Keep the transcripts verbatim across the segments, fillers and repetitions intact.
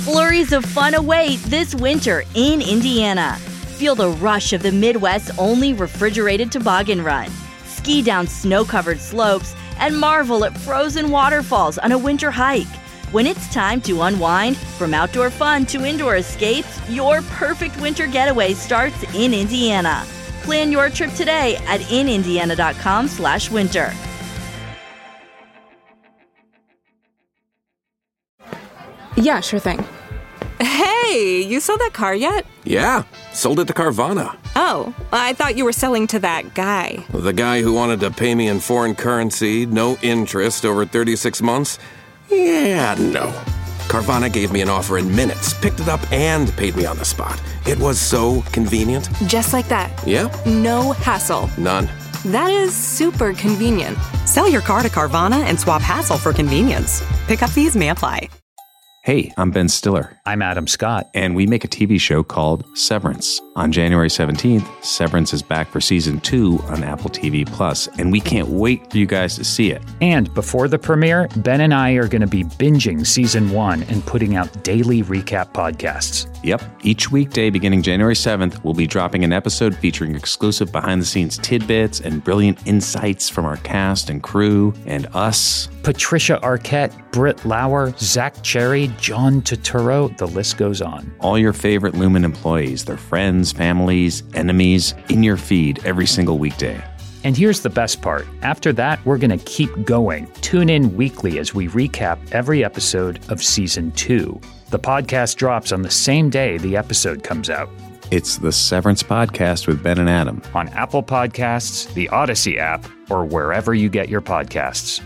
Flurries of fun await this winter in Indiana. Feel the rush of the Midwest's only refrigerated toboggan run. Ski down snow-covered slopes and marvel at frozen waterfalls on a winter hike. When it's time to unwind, from outdoor fun to indoor escapes, your perfect winter getaway starts in Indiana. Plan your trip today at in indiana dot com slash winter. Yeah, sure thing. Hey, you sold that car yet? Yeah, sold it to Carvana. Oh, I thought you were selling to that guy. The guy who wanted to pay me in foreign currency, no interest, over thirty-six months? Yeah, no. Carvana gave me an offer in minutes, picked it up, and paid me on the spot. It was so convenient. Just like that. Yeah? No hassle. None. That is super convenient. Sell your car to Carvana and swap hassle for convenience. Pickup fees may apply. Hey, I'm Ben Stiller. I'm Adam Scott. And we make a T V show called Severance. On January seventeenth, Severance is back for season two on Apple T V Plus, and we can't wait for you guys to see it. And before the premiere, Ben and I are going to be binging season one and putting out daily recap podcasts. Yep. Each weekday beginning January seventh, we'll be dropping an episode featuring exclusive behind-the-scenes tidbits and brilliant insights from our cast and crew and us. Patricia Arquette, Britt Lauer, Zach Cherry, John Turturro, the list goes on. All your favorite Lumen employees, their friends, families, enemies, in your feed every single weekday. And here's the best part. After that, we're going to keep going. Tune in weekly as we recap every episode of season two. The podcast drops on the same day the episode comes out. It's the Severance Podcast with Ben and Adam. On Apple Podcasts, the Odyssey app, or wherever you get your podcasts.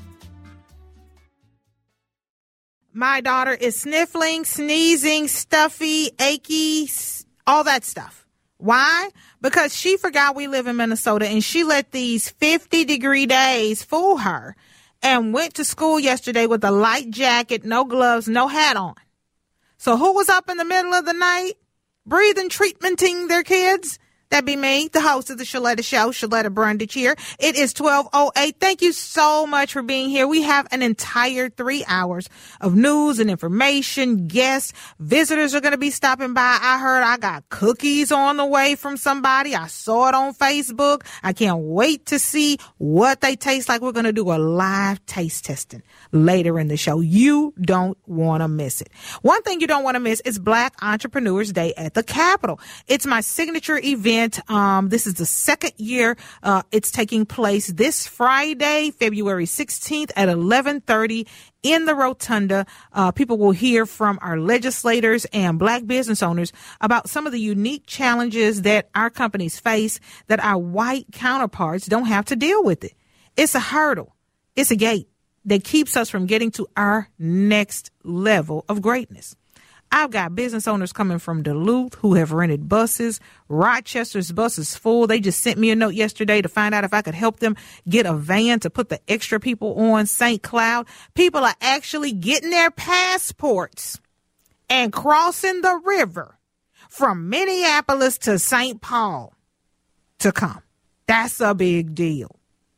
My daughter is sniffling, sneezing, stuffy, achy, all that stuff. Why? Because she forgot we live in Minnesota and she let these fifty degree days fool her and went to school yesterday with a light jacket, no gloves, no hat on. So who was up in the middle of the night breathing, treatmenting their kids? That'd be me, the host of the Shaletta Show, Shaletta Brundage here. It is twelve oh eight. Thank you so much for being here. We have an entire three hours of news and information. Guests, visitors are going to be stopping by. I heard I got cookies on the way from somebody. I saw it on Facebook. I can't wait to see what they taste like. We're going to do a live taste testing later in the show. You don't want to miss it. One thing you don't want to miss is Black Entrepreneurs Day at the Capitol. It's my signature event. Um, this is the second year uh, it's taking place this Friday, February sixteenth at eleven thirty in the Rotunda. Uh, people will hear from our legislators and Black business owners about some of the unique challenges that our companies face that our white counterparts don't have to deal with it. It's a hurdle. It's a gate that keeps us from getting to our next level of greatness. I've got business owners coming from Duluth who have rented buses. Rochester's bus is full. They just sent me a note yesterday to find out if I could help them get a van to put the extra people on. Saint Cloud. People are actually getting their passports and crossing the river from Minneapolis to Saint Paul to come. That's a big deal.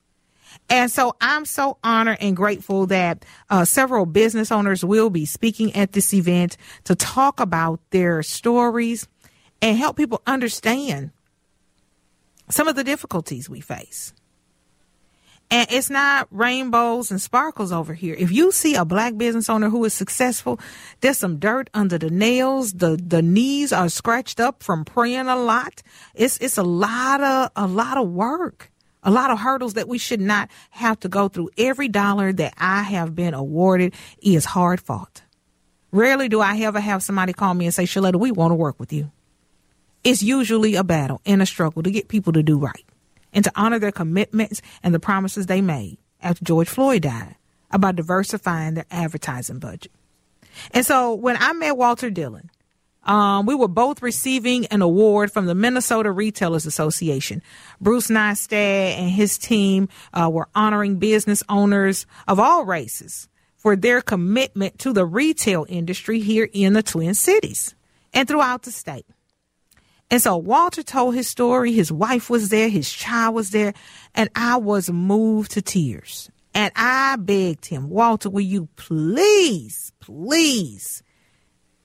And so I'm so honored and grateful that uh, several business owners will be speaking at this event to talk about their stories and help people understand some of the difficulties we face. And it's not rainbows and sparkles over here. If you see a Black business owner who is successful, there's some dirt under the nails. The the knees are scratched up from praying a lot. It's it's a lot of a lot of work. A lot of hurdles that we should not have to go through. Every dollar that I have been awarded is hard fought. Rarely do I ever have somebody call me and say, Shaletta, we want to work with you. It's usually a battle and a struggle to get people to do right and to honor their commitments and the promises they made after George Floyd died about diversifying their advertising budget. And so when I met Walter Dillon, Um, we were both receiving an award from the Minnesota Retailers Association. Bruce Neistat and his team uh, were honoring business owners of all races for their commitment to the retail industry here in the Twin Cities and throughout the state. And so Walter told his story. His wife was there. His child was there. And I was moved to tears. And I begged him, Walter, will you please, please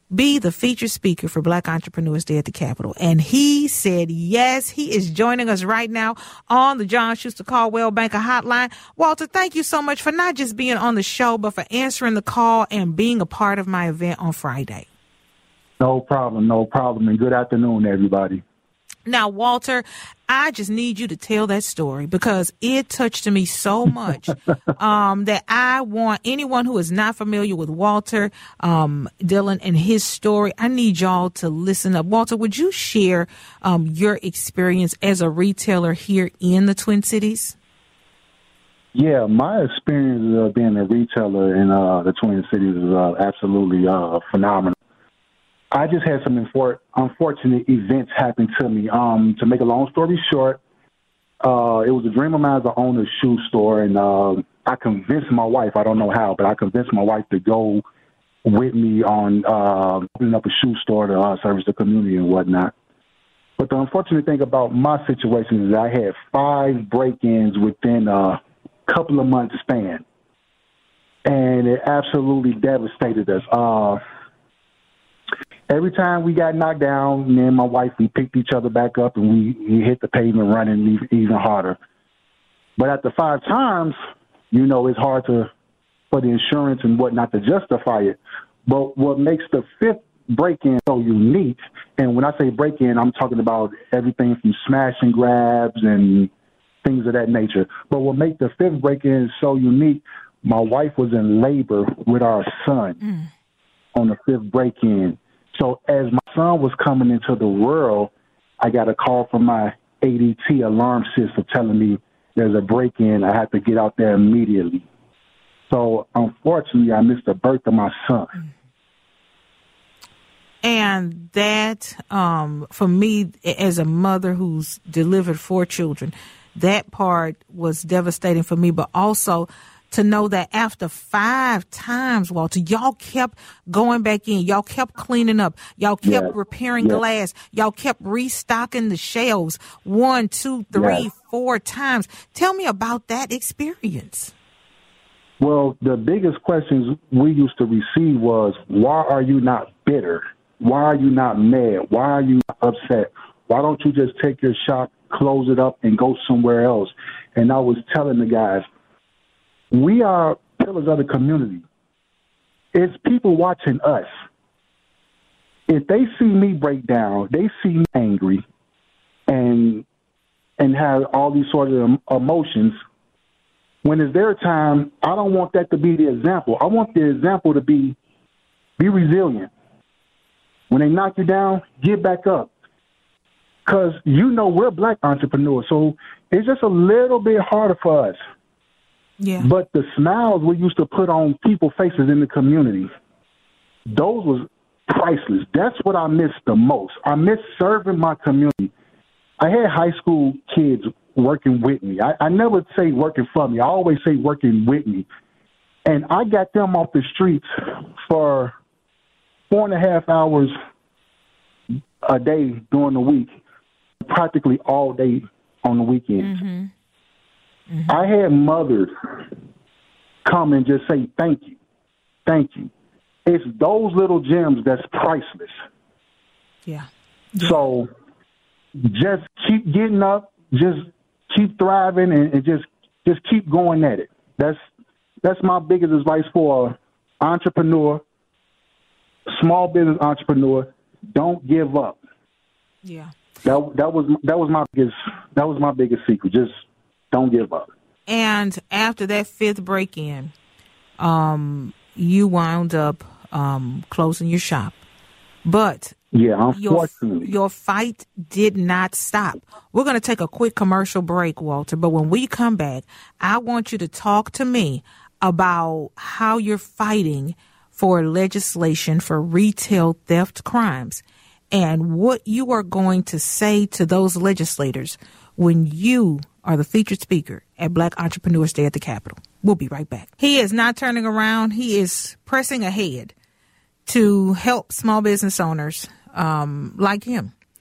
be the featured speaker for Black Entrepreneurs Day at the Capitol. And he said yes. He is joining us right now on the John Schuster Caldwell Banker Hotline. Walter, thank you so much for not just being on the show, but for answering the call and being a part of my event on Friday. No problem, no problem. And good afternoon, everybody. Now, Walter, I just need you to tell that story because it touched me so much um, that I want anyone who is not familiar with Walter um, Dillon and his story, I need y'all to listen up. Walter, would you share um, your experience as a retailer here in the Twin Cities? Yeah, my experience of being a retailer in uh, the Twin Cities is uh, absolutely uh, phenomenal. I just had some infor- unfortunate events happen to me. Um, to make a long story short, uh, it was a dream of mine to own a shoe store, and uh, I convinced my wife, I don't know how, but I convinced my wife to go with me on uh, opening up a shoe store to uh, service the community and whatnot. But the unfortunate thing about my situation is I had five break-ins within a couple of months span, and it absolutely devastated us. Uh, Every time we got knocked down, me and my wife, we picked each other back up and we, we hit the pavement running even harder. But after five times, you know, it's hard to for the insurance and whatnot to justify it. But what makes the fifth break-in so unique, and when I say break-in, I'm talking about everything from smash and grabs and things of that nature. But what makes the fifth break-in so unique, my wife was in labor with our son mm. on the fifth break-in. So as my son was coming into the world, I got a call from my A D T alarm system telling me there's a break-in. I had to get out there immediately. So unfortunately, I missed the birth of my son. And that, um, for me, as a mother who's delivered four children, that part was devastating for me, but also to know that after five times, Walter, y'all kept going back in. Y'all kept cleaning up. Y'all kept yeah. repairing yeah. glass. Y'all kept restocking the shelves one, two, three, yeah. four times. Tell me about that experience. Well, the biggest questions we used to receive was, why are you not bitter? Why are you not mad? Why are you not upset? Why don't you just take your shop, close it up, and go somewhere else? And I was telling the guys, we are pillars of the community. It's people watching us. If they see me break down, they see me angry and and have all these sort of emotions, when it's their time, I don't want that to be the example. I want the example to be, be resilient. When they knock you down, get back up. Because you know we're Black entrepreneurs, so it's just a little bit harder for us. Yeah. But the smiles we used to put on people's faces in the community, those was priceless. That's what I miss the most. I miss serving my community. I had high school kids working with me. I, I never say working for me. I always say working with me. And I got them off the streets for four and a half hours a day during the week, practically all day on the weekends. Mm-hmm. Mm-hmm. I had mothers come and just say, thank you, thank you. It's those little gems that's priceless. Yeah. yeah. So just keep getting up, just keep thriving, and, and just just keep going at it. That's that's my biggest advice for an entrepreneur, small business entrepreneur. Don't give up. Yeah. That that was that was my biggest that was my biggest secret. Just don't give up. And after that fifth break-in, um, you wound up um, closing your shop. But yeah, your, unfortunately. your fight did not stop. We're going to take a quick commercial break, Walter. But when we come back, I want you to talk to me about how you're fighting for legislation for retail theft crimes and what you are going to say to those legislators when you are the featured speaker at Black Entrepreneurs Day at the Capitol. We'll be right back. He is not turning around. He is pressing ahead to help small business owners um, like him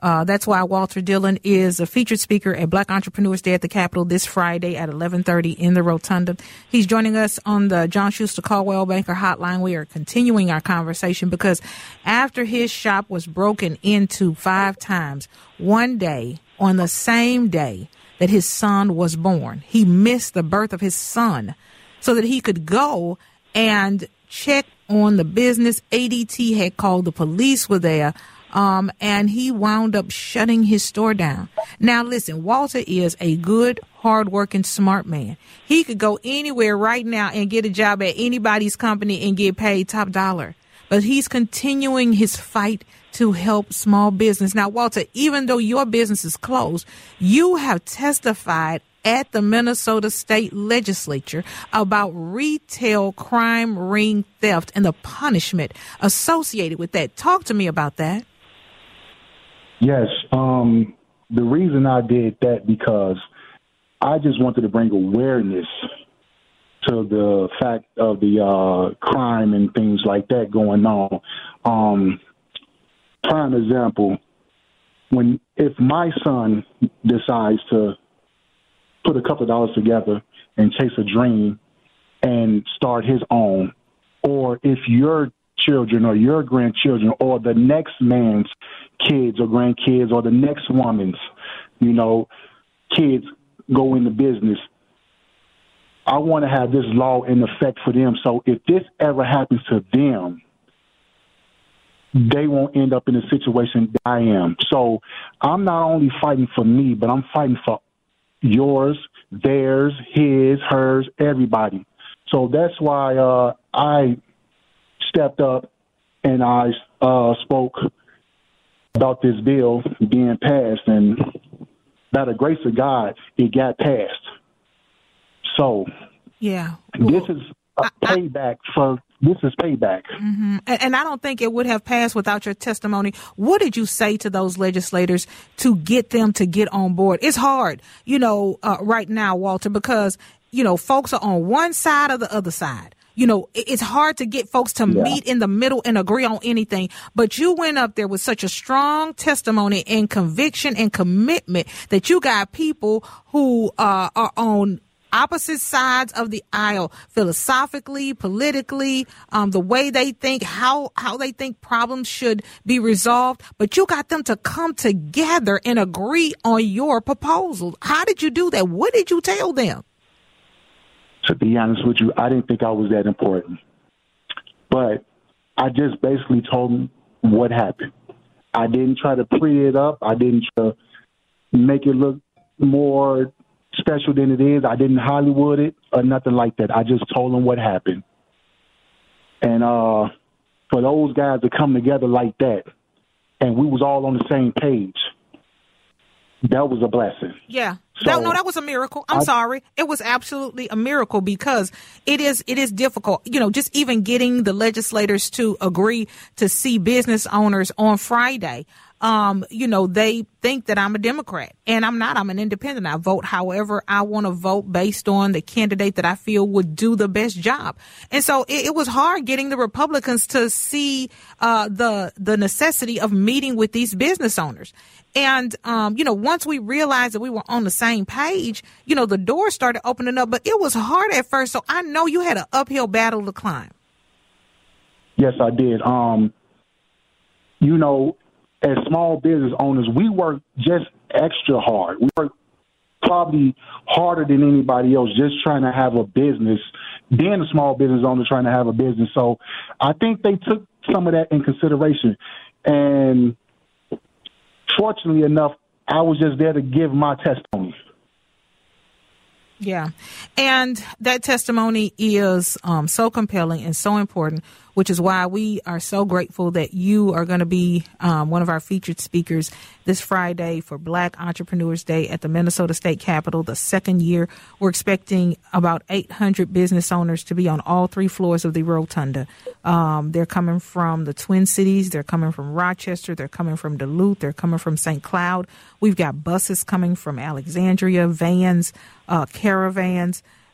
Uh, that's why Walter Dillon is a featured speaker at Black Entrepreneurs Day at the Capitol this Friday at eleven thirty in the Rotunda. He's joining us on the John Schuster Coldwell Banker Hotline. We are continuing our conversation because after his shop was broken into five times, one day, on the same day that his son was born, he missed the birth of his son so that he could go and check on the business. A D T had called, the police were there. Um, and he wound up shutting his store down. Now, listen, Walter is a good, hardworking, smart man. He could go anywhere right now and get a job at anybody's company and get paid top dollar. But he's continuing his fight to help small business. Now, Walter, even though your business is closed, you have testified at the Minnesota State Legislature about retail crime ring theft and the punishment associated with that. Talk to me about that. Yes. Um, the reason I did that because I just wanted to bring awareness to the fact of the uh, crime and things like that going on. Um, prime example, when if my son decides to put a couple of dollars together and chase a dream and start his own, or if your children or your grandchildren or the next man's kids or grandkids or the next woman's, you know, kids go into business, I want to have this law in effect for them. So if this ever happens to them, they won't end up in the situation that I am. So I'm not only fighting for me, but I'm fighting for yours, theirs, his, hers, everybody. So that's why uh, I stepped up and I uh, spoke about this bill being passed, and by the grace of God, it got passed. So, yeah, well, this is a payback for this is payback. Mm-hmm. And, and I don't think it would have passed without your testimony. What did you say to those legislators to get them to get on board? It's hard, you know, uh, right now, Walter, because, you know, folks are on one side or the other side. You know, it's hard to get folks to yeah. meet in the middle and agree on anything. But you went up there with such a strong testimony and conviction and commitment that you got people who uh, are on opposite sides of the aisle, philosophically, politically, um, the way they think, how how they think problems should be resolved. But you got them to come together and agree on your proposal. How did you do that? What did you tell them? To be honest with you, I didn't think I was that important. But I just basically told them what happened. I didn't try to pretty it up. I didn't try to make it look more special than it is. I didn't Hollywood it or nothing like that. I just told them what happened. And uh, for those guys to come together like that, and we was all on the same page, that was a blessing. Yeah. So, no, no, that was a miracle. I'm I, sorry. It was absolutely a miracle because it is it is difficult. You know, just even getting the legislators to agree to see business owners on Friday. Um, you know, they think that I'm a Democrat, and I'm not. I'm an independent. I vote however I want to vote based on the candidate that I feel would do the best job. And so it, it was hard getting the Republicans to see uh, the the necessity of meeting with these business owners. And, um, you know, once we realized that we were on the same page, you know, the doors started opening up. But it was hard at first. So I know you had an uphill battle to climb. Yes, I did. Um, you know, as small business owners, we work just extra hard. We work probably harder than anybody else just trying to have a business, being a small business owner trying to have a business. So I think they took some of that in consideration. And fortunately enough, I was just there to give my testimony. Yeah. And that testimony is um, so compelling and so important, which is why we are so grateful that you are going to be um, one of our featured speakers this Friday for Black Entrepreneurs Day at the Minnesota State Capitol, the second year. We're expecting about eight hundred business owners to be on all three floors of the Rotunda. Um, they're coming from the Twin Cities. They're coming from Rochester. They're coming from Duluth. They're coming from Saint Cloud. We've got buses coming from Alexandria, vans, uh, caravans.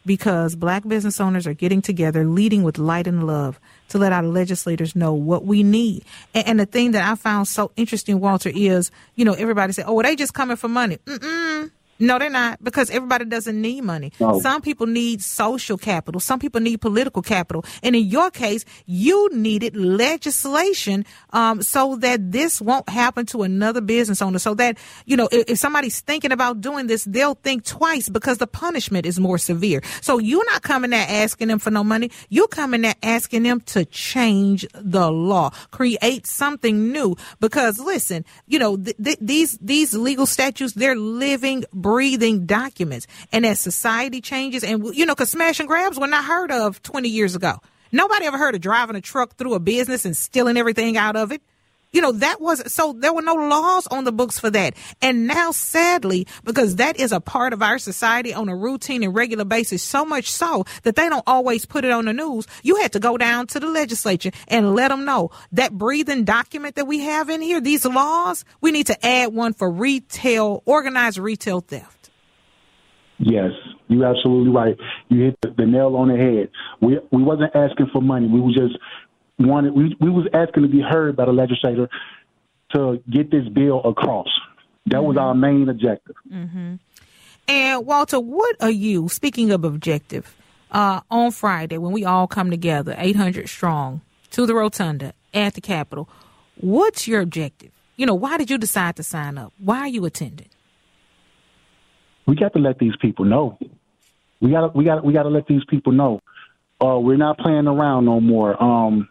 because black business owners are getting together, leading with light and love to let our legislators know what we need. And, and the thing that I found so interesting, Walter, is, you know, everybody say, oh, well, they just coming for money. Mm-mm. No, they're not, because everybody doesn't need money. No. Some people need social capital. Some people need political capital. And in your case, you needed legislation um, so that this won't happen to another business owner. So that, you know, if, if somebody's thinking about doing this, they'll think twice because the punishment is more severe. So you're not coming there asking them for no money. You're coming there asking them to change the law, create something new. Because, listen, you know, th- th- these these legal statutes, they're living, breathing documents. And as society changes, and, you know, because smash and grabs were not heard of twenty years ago. Nobody ever heard of driving a truck through a business and stealing everything out of it. You know, that was, so there were no laws on the books for that. And now, sadly, because that is a part of our society on a routine and regular basis, so much so that they don't always put it on the news, you had to go down to the legislature and let them know that breathing document that we have in here, these laws, we need to add one for retail, organized retail theft. Yes, you're absolutely right. You hit the, the nail on the head. We we wasn't asking for money. We were just wanted. We we was asking to be heard by the legislator to get this bill across. That mm-hmm. was our main objective. Mm-hmm. And Walter, what are you, speaking of objective, uh, on Friday when we all come together, eight hundred strong, to the Rotunda at the Capitol? What's your objective? You know, why did you decide to sign up? Why are you attending? We got to let these people know. We got we got we got to let these people know. Uh, we're not playing around no more. Um,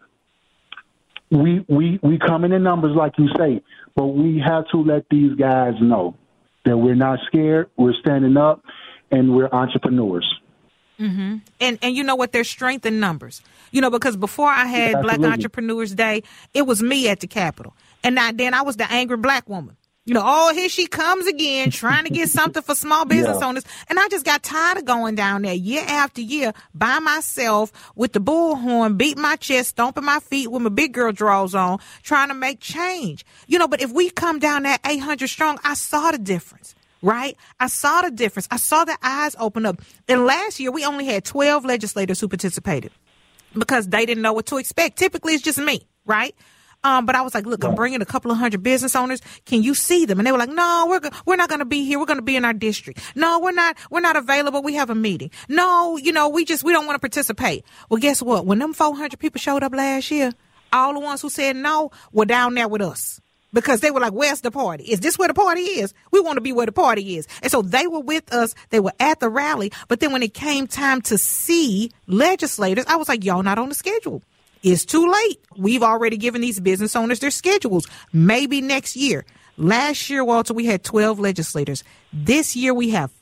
we we we coming in numbers, like you say, but we have to let these guys know that we're not scared. We're standing up, and we're entrepreneurs. Mm-hmm. And and you know what? There's strength in numbers. You know, because before I had yeah, Black Entrepreneurs Day, it was me at the Capitol, and now, then I was the angry black woman. You know, oh, here she comes again, trying to get something for small business yeah. owners. And I just got tired of going down there year after year by myself with the bullhorn, beating my chest, stomping my feet with my big girl drawers on, trying to make change. You know, but if we come down there eight hundred strong, I saw the difference, right? I saw the difference. I saw the eyes open up. And last year, we only had twelve legislators who participated because they didn't know what to expect. Typically, it's just me, right? Um, but I was like, look, I'm bringing a couple of hundred business owners. Can you see them? And they were like, no, we're go- we're not going to be here. We're going to be in our district. No, we're not. We're not available. We have a meeting. No, you know, we just we don't want to participate. Well, guess what? When them four hundred people showed up last year, all the ones who said no were down there with us because they were like, where's the party? Is this where the party is? We want to be where the party is. And so they were with us. They were at the rally. But then when it came time to see legislators, I was like, y'all not on the schedule. It's too late. We've already given these business owners their schedules. Maybe next year. Last year, Walter, we had twelve legislators. This year, we have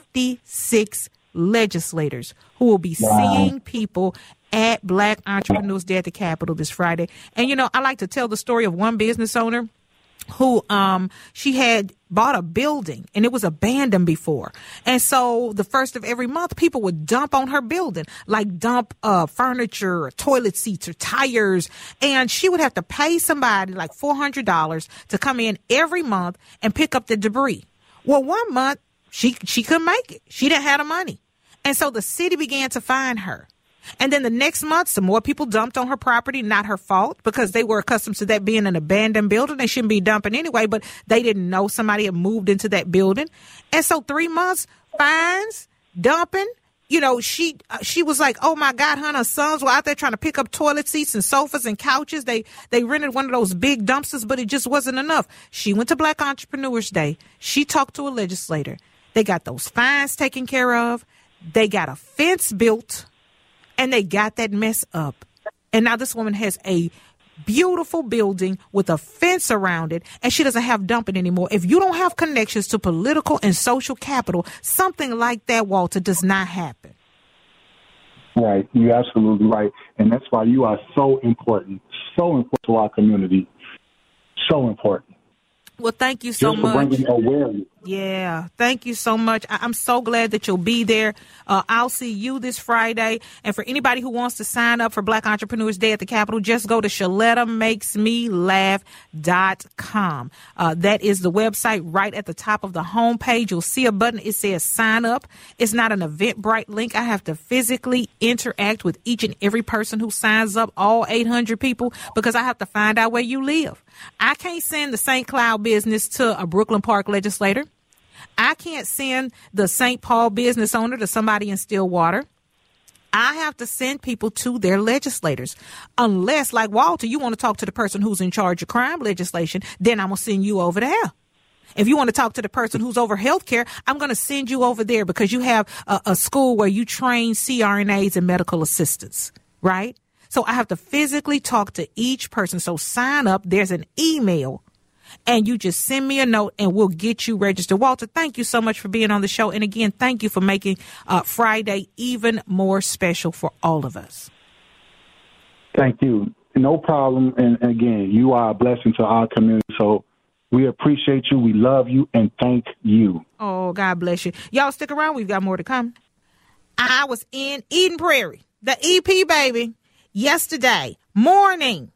fifty-six legislators who will be wow. seeing people at Black Entrepreneurs Day at the Capitol this Friday. And, you know, I like to tell the story of one business owner who um she had bought a building and it was abandoned before. And so the first of every month, people would dump on her building, like dump uh furniture, or toilet seats, or tires. And she would have to pay somebody like four hundred dollars to come in every month and pick up the debris. Well, one month she she couldn't make it. She didn't have the money. And so the city began to find her. And then the next month, some more people dumped on her property, not her fault, because they were accustomed to that being an abandoned building. They shouldn't be dumping anyway, but they didn't know somebody had moved into that building. And so three months, fines, dumping. You know, she uh, she was like, oh, my God, honey, her sons were out there trying to pick up toilet seats and sofas and couches. They they rented one of those big dumpsters, but it just wasn't enough. She went to Black Entrepreneurs Day. She talked to a legislator. They got those fines taken care of. They got a fence built. And they got that mess up. And now this woman has a beautiful building with a fence around it, and she doesn't have dumping anymore. If you don't have connections to political and social capital, something like that, Walter, does not happen. Right. You're absolutely right. And that's why you are so important, so important to our community. So important. Well, thank you so just much. for bringing awareness. Yeah, thank you so much. I- I'm so glad that you'll be there. Uh, I'll see you this Friday. And for anybody who wants to sign up for Black Entrepreneurs Day at the Capitol, just go to Shaletta Makes Me Laugh dot com. Uh, that is the website right at the top of the homepage. You'll see a button. It says sign up. It's not an Eventbrite link. I have to physically interact with each and every person who signs up, all eight hundred people, because I have to find out where you live. I can't send the Saint Cloud business to a Brooklyn Park legislator. I can't send the Saint Paul business owner to somebody in Stillwater. I have to send people to their legislators. Unless, like Walter, you want to talk to the person who's in charge of crime legislation, then I'm going to send you over there. If you want to talk to the person who's over healthcare, I'm going to send you over there because you have a, a school where you train C R N As and medical assistants, right? So I have to physically talk to each person. So sign up. There's an email. And you just send me a note and we'll get you registered. Walter, thank you so much for being on the show. And again, thank you for making uh, Friday even more special for all of us. Thank you. No problem. And again, you are a blessing to our community. So we appreciate you. We love you and thank you. Oh, God bless you. Y'all stick around. We've got more to come. I was in Eden Prairie, the E P, baby, yesterday morning.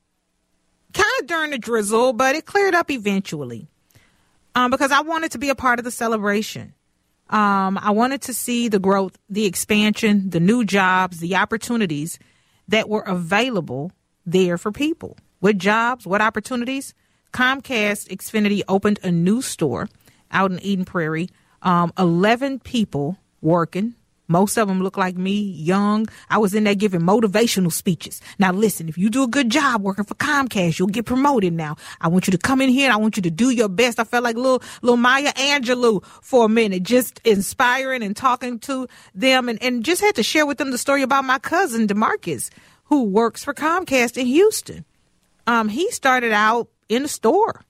Kind of during the drizzle, but it cleared up eventually um, because I wanted to be a part of the celebration. Um, I wanted to see the growth, the expansion, the new jobs, the opportunities that were available there for people. What jobs, what opportunities? Comcast Xfinity opened a new store out in Eden Prairie. Um, eleven people working. Most of them look like me, young. I was in there giving motivational speeches. Now, listen, if you do a good job working for Comcast, you'll get promoted now. I want you to come in here and I want you to do your best. I felt like little, little Maya Angelou for a minute, just inspiring and talking to them and, and just had to share with them the story about my cousin, DeMarcus, who works for Comcast in Houston. Um, he started out in the store,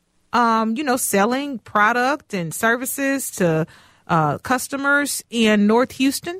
um, you know, selling product and services to Uh, customers in North Houston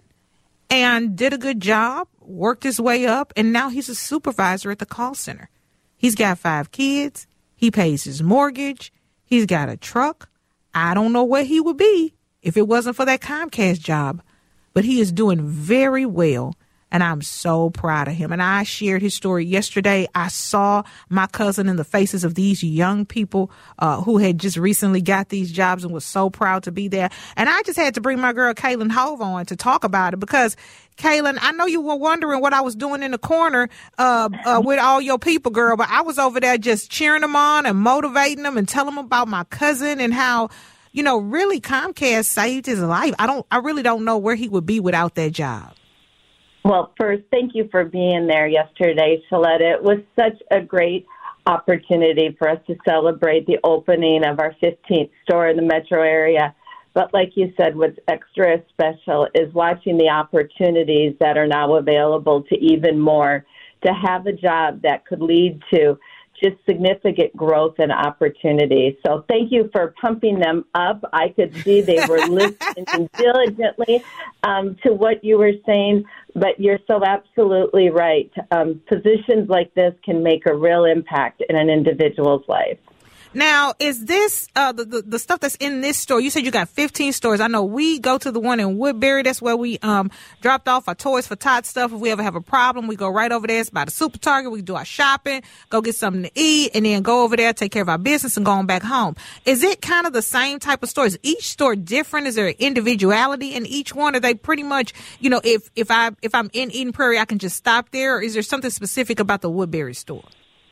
and did a good job, worked his way up, and now he's a supervisor at the call center. He's got five kids. He pays his mortgage. He's got a truck. I don't know where he would be if it wasn't for that Comcast job, but he is doing very well. And I'm so proud of him. And I shared his story yesterday. I saw my cousin in the faces of these young people uh, who had just recently got these jobs and was so proud to be there. And I just had to bring my girl, Kaylin Hove, on to talk about it because, Kaylin, I know you were wondering what I was doing in the corner uh, uh, with all your people, girl, but I was over there just cheering them on and motivating them and telling them about my cousin and how, you know, really Comcast saved his life. I don't, I really don't know where he would be without that job. Well, first, thank you for being there yesterday, Shaletta. It was such a great opportunity for us to celebrate the opening of our fifteenth store in the metro area. But like you said, what's extra special is watching the opportunities that are now available to even more, to have a job that could lead to just significant growth and opportunity. So thank you for pumping them up. I could see they were listening diligently um, to what you were saying, but you're so absolutely right. Um, positions like this can make a real impact in an individual's life. Now, is this uh, the, the the stuff that's in this store? You said you got fifteen stores. I know we go to the one in Woodbury. That's where we um dropped off our Toys for Tots stuff. If we ever have a problem, we go right over there. It's by the Super Target. We do our shopping, go get something to eat, and then go over there, take care of our business, and go on back home. Is it kind of the same type of store? Is each store different? Is there individuality in each one? Are they pretty much, you know, if if I if I'm in Eden Prairie, I can just stop there? Or is there something specific about the Woodbury store?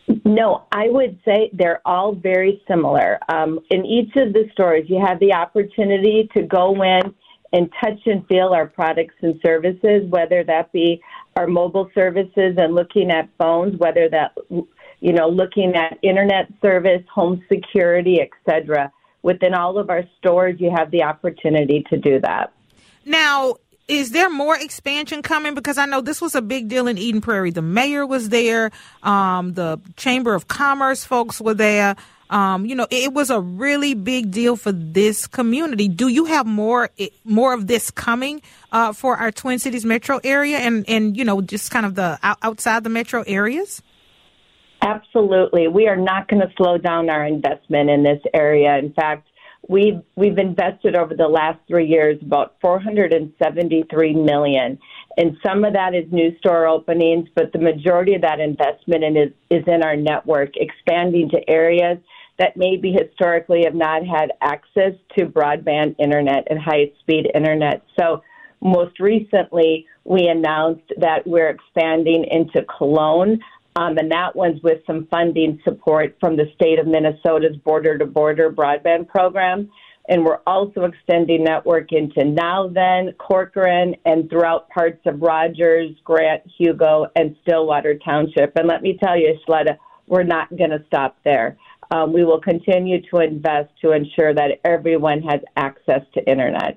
No, I would say they're all very similar. Um, in each of the stores, you have the opportunity to go in and touch and feel our products and services, whether that be our mobile services and looking at phones, whether that, you know, looking at internet service, home security, et cetera. Within all of our stores, you have the opportunity to do that. Now, is there more expansion coming? Because I know this was a big deal in Eden Prairie. The mayor was there. Um, the Chamber of Commerce folks were there. Um, you know, it was a really big deal for this community. Do you have more more of this coming uh, for our Twin Cities metro area and, and, you know, just kind of the outside the metro areas? Absolutely. We are not going to slow down our investment in this area. In fact, we've, we've invested over the last three years about four hundred seventy-three million dollars. And some of that is new store openings, but the majority of that investment in is, is in our network, expanding to areas that maybe historically have not had access to broadband internet and high-speed internet. So most recently, we announced that we're expanding into Cologne, um, and that one's with some funding support from the state of Minnesota's border-to-border broadband program. And we're also extending network into Now Then, Corcoran, and throughout parts of Rogers, Grant, Hugo, and Stillwater Township. And let me tell you, Shaletta, we're not going to stop there. Um, we will continue to invest to ensure that everyone has access to internet.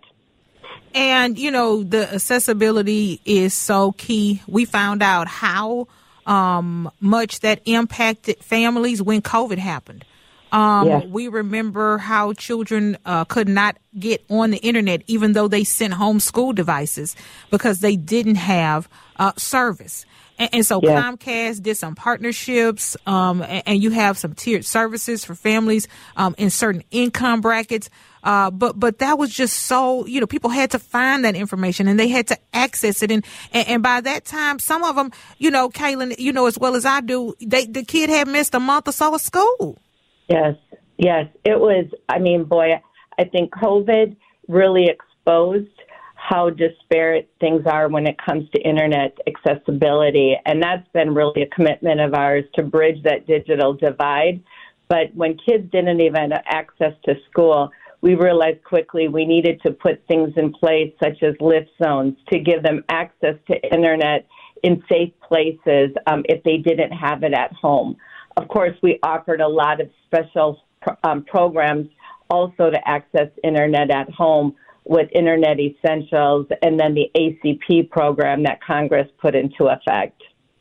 And, you know, the accessibility is so key. We found out how um, much that impacted families when COVID happened. Um, yes. We remember how children uh, could not get on the internet, even though they sent home school devices because they didn't have uh, service. And, and so yes. Comcast did some partnerships, um, and, and you have some tiered services for families um, in certain income brackets. Uh, but but that was just so, you know, people had to find that information and they had to access it. And, and, and by that time, some of them, you know, Kaylin, you know, as well as I do, they, the kid had missed a month or so of school. Yes, yes. It was, I mean, boy, I think COVID really exposed how disparate things are when it comes to internet accessibility. And that's been really a commitment of ours to bridge that digital divide. But when kids didn't even have access to school, we realized quickly we needed to put things in place such as lift zones to give them access to internet in safe places um, if they didn't have it at home. Of course, we offered a lot of special um, programs also to access internet at home with Internet Essentials and then the A C P program that Congress put into effect.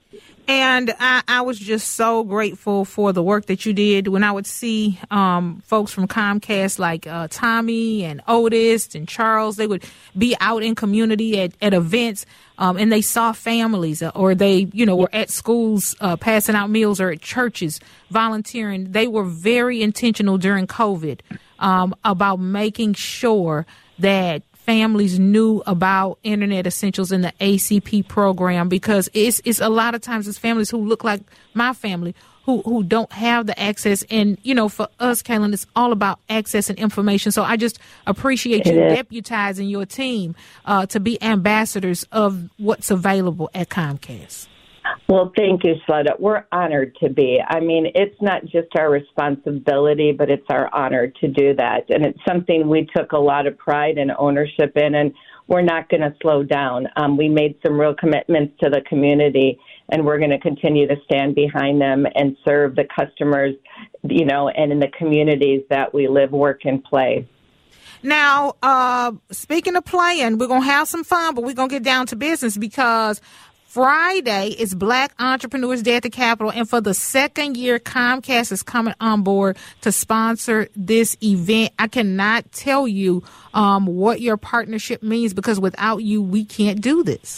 And I, I was just so grateful for the work that you did when I would see um, folks from Comcast like uh, Tommy and Otis and Charles. They would be out in community at, at events um, and they saw families or they, you know, were at schools uh, passing out meals or at churches volunteering. They were very intentional during COVID um, about making sure that families knew about Internet Essentials in the A C P program, because it's it's a lot of times it's families who look like my family who who don't have the access. And, you know, for us, Kaylin, it's all about access and information. So I just appreciate you deputizing your team uh, to be ambassadors of what's available at Comcast. Well, thank you, Shaletta. We're honored to be. I mean, it's not just our responsibility, but it's our honor to do that. And it's something we took a lot of pride and ownership in, and we're not going to slow down. Um, we made some real commitments to the community, and we're going to continue to stand behind them and serve the customers, you know, and in the communities that we live, work, and play. Now, uh, speaking of playing, we're going to have some fun, but we're going to get down to business because Friday is Black Entrepreneurs Day at the Capitol, and for the second year, Comcast is coming on board to sponsor this event. I cannot tell you um, what your partnership means, because without you, we can't do this.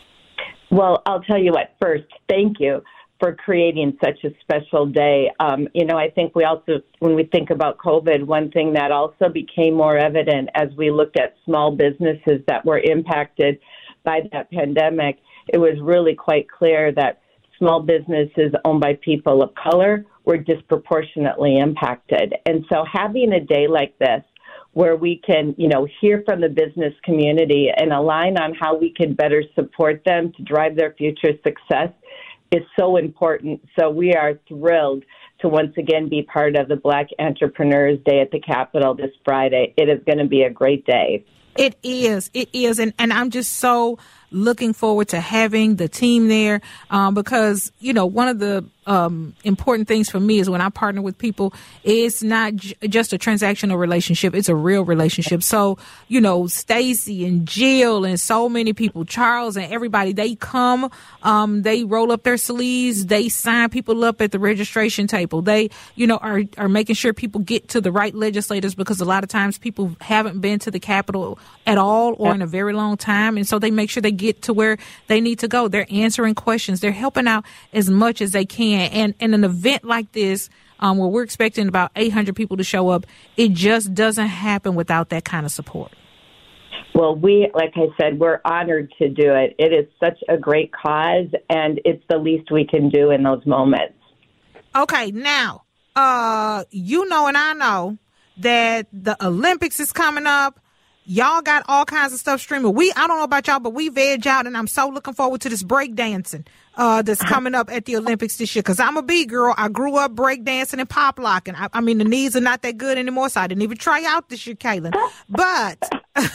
Well, I'll tell you what. First, thank you for creating such a special day. Um, you know, I think we also, when we think about COVID, one thing that also became more evident as we looked at small businesses that were impacted by that pandemic, it was really quite clear that small businesses owned by people of color were disproportionately impacted. And so having a day like this where we can, you know, hear from the business community and align on how we can better support them to drive their future success is so important. So we are thrilled to once again be part of the Black Entrepreneurs Day at the Capitol this Friday. It is going to be a great day. It is. It is. And, and I'm just so looking forward to having the team there um, because, you know, one of the um, important things for me is when I partner with people, it's not j- just a transactional relationship. It's a real relationship. So, you know, Stacy and Jill and so many people, Charles and everybody, they come, um, they roll up their sleeves, they sign people up at the registration table. They, you know, are, are making sure people get to the right legislators, because a lot of times people haven't been to the Capitol at all or in a very long time. And so they make sure they get to where they need to go. They're answering questions. They're helping out as much as they can. And in an event like this, um, where we're expecting about eight hundred people to show up, it just doesn't happen without that kind of support. Well, we, like I said, we're honored to do it. It is such a great cause, and it's the least we can do in those moments. Okay, now, uh, you know and I know that the Olympics is coming up. Y'all got all kinds of stuff streaming. We, I don't know about y'all, but we veg out, and I'm so looking forward to this break dancing uh, that's coming up at the Olympics this year. Because I'm a B girl. I grew up break dancing and pop locking. I, I mean, the knees are not that good anymore, so I didn't even try out this year, Kaylin. But,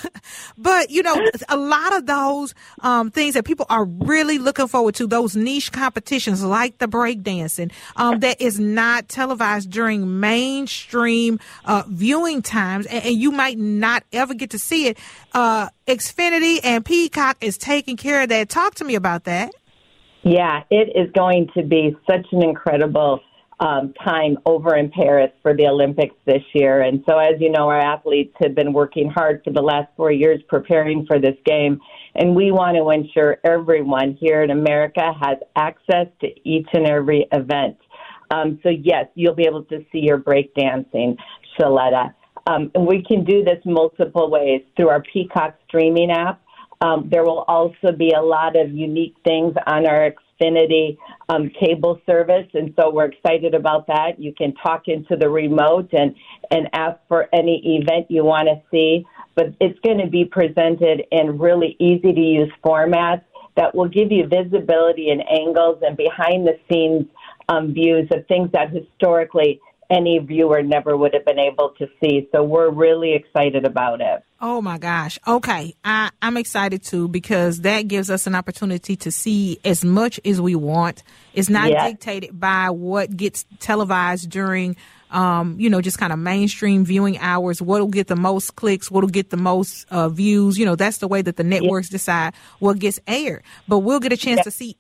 but you know, a lot of those um, things that people are really looking forward to, those niche competitions like the break dancing, um, that is not televised during mainstream uh, viewing times, and, and you might not ever get to see it. Uh, Xfinity and Peacock is taking care of that. Talk to me about that. Yeah, it is going to be such an incredible um, time over in Paris for the Olympics this year. And so, as you know, our athletes have been working hard for the last four years preparing for this game. And we want to ensure everyone here in America has access to each and every event. Um, so, yes, you'll be able to see your breakdancing, Shaletta. Um, and we can do this multiple ways through our Peacock streaming app. Um, there will also be a lot of unique things on our Xfinity um, cable service, and so we're excited about that. You can talk into the remote and, and ask for any event you want to see, but it's going to be presented in really easy-to-use formats that will give you visibility and angles and behind-the-scenes um, views of things that historically any viewer never would have been able to see. So we're really excited about it. Oh, my gosh. Okay. I, I'm excited, too, because that gives us an opportunity to see as much as we want. It's not yeah. dictated by what gets televised during, um, you know, just kind of mainstream viewing hours. What will get the most clicks? What will get the most uh, views? You know, that's the way that the networks yeah. decide what gets aired. But we'll get a chance yeah. to see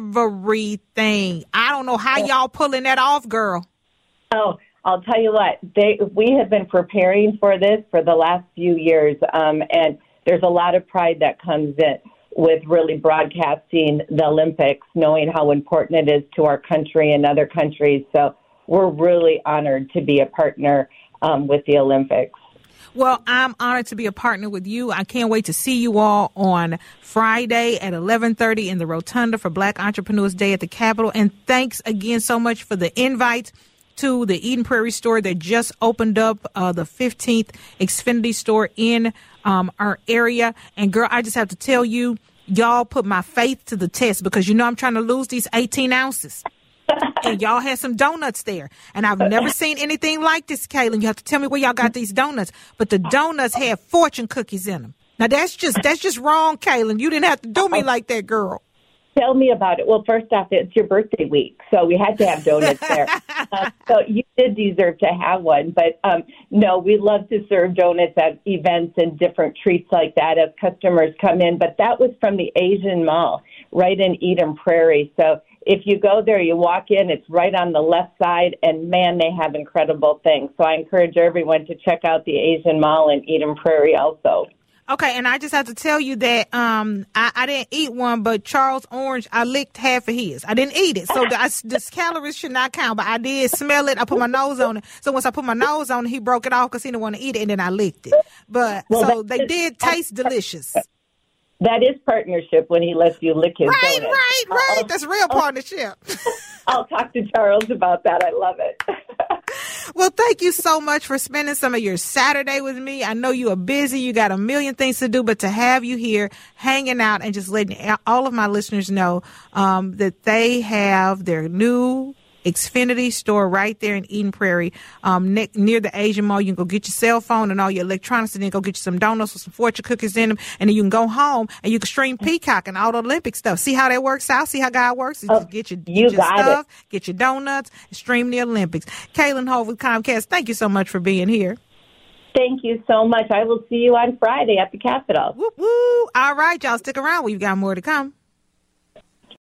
everything. I don't know how y'all pulling that off, girl. Oh, I'll tell you what, they, we have been preparing for this for the last few years, um, and there's a lot of pride that comes in with really broadcasting the Olympics, knowing how important it is to our country and other countries. So we're really honored to be a partner um, with the Olympics. Well, I'm honored to be a partner with you. I can't wait to see you all on Friday at eleven thirty in the Rotunda for Black Entrepreneurs Day at the Capitol. And thanks again so much for the invite to the Eden Prairie store that just opened up, uh, the fifteenth Xfinity store in um, our area. And, girl, I just have to tell you, y'all put my faith to the test because, you know, I'm trying to lose these eighteen ounces. And y'all had some donuts there. And I've never seen anything like this, Kaylin. You have to tell me where y'all got these donuts. But the donuts had fortune cookies in them. Now, that's just that's just wrong, Kaylin. You didn't have to do me like that, girl. Tell me about it. Well, first off, it's your birthday week, so we had to have donuts there. uh, so you did deserve to have one. But, um, no, we love to serve donuts at events and different treats like that as customers come in. But that was from the Asian Mall right in Eden Prairie. So if you go there, you walk in, it's right on the left side, and, man, they have incredible things. So I encourage everyone to check out the Asian Mall in Eden Prairie also. Okay, and I just have to tell you that um, I, I didn't eat one, but Charles Orange, I licked half of his. I didn't eat it, so the, I, the calories should not count, but I did smell it. I put my nose on it. So once I put my nose on it, he broke it off because he didn't want to eat it, and then I licked it. But well, so they did taste delicious. That is partnership when he lets you lick his Right, donuts. right, right. I'll, That's real partnership. I'll talk to Charles about that. I love it. Well, thank you so much for spending some of your Saturday with me. I know you are busy. You got a million things to do, but to have you here hanging out and just letting all of my listeners know um, that they have their new Xfinity store right there in Eden Prairie, um, ne- near the Asian Mall. You can go get your cell phone and all your electronics, and then go get you some donuts with some fortune cookies in them, and then you can go home and you can stream Peacock and all the Olympic stuff. See how that works out? See how God works? You oh, just get your, you get your got stuff, it. Get your donuts, and stream the Olympics. Kaylin Hove with Comcast, thank you so much for being here. Thank you so much. I will see you on Friday at the Capitol. Woo woo! All right, y'all, stick around. We've got more to come.